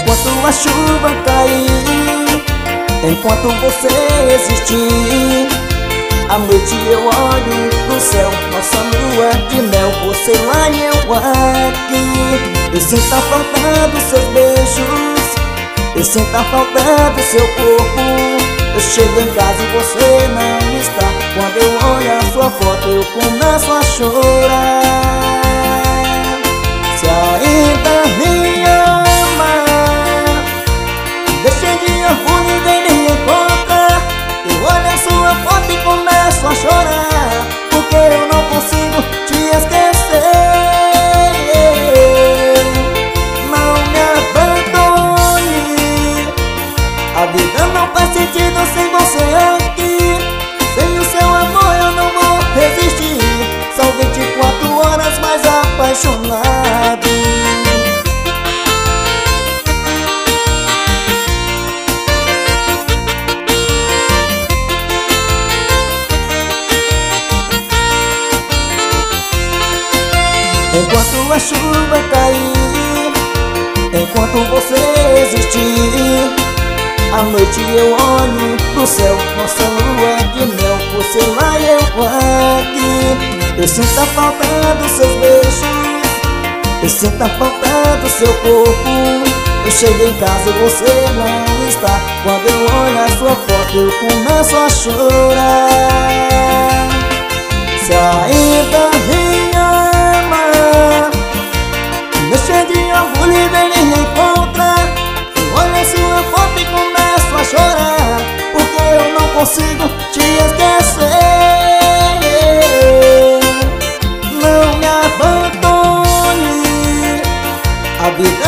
Enquanto a chuva cair, enquanto você existir, à noite eu olho pro céu, nossa lua de mel, você lá e eu aqui. Eu sinto a falta dos seus beijos, eu sinto a falta do seu corpo. Eu chego em casa e você não está. Quando eu olho a sua foto eu começo a chorar. Se ainda me ama, deixa de orgulho e vem me encontrar. Eu olho a sua foto e começo a chorar, porque eu não consigo te esquecer. Não me abandone, a vida não faz sentido sem você aqui. Sem o seu amor eu não vou resistir. São 24 horas mais apaixonado. Enquanto a chuva cair, enquanto você existir, à noite eu olho pro céu, nossa lua de mel, você lá e eu aqui. Eu sinto a falta dos seus beijos, eu sinto a falta do seu corpo. Eu chego em casa e você não está. Quando eu olho a sua foto eu começo a chorar. Se ainda me ama, deixa de orgulho e vem me encontrar. Eu olho a sua foto e começo a chorar, porque eu não consigo te esquecer. Não me abandone, a vida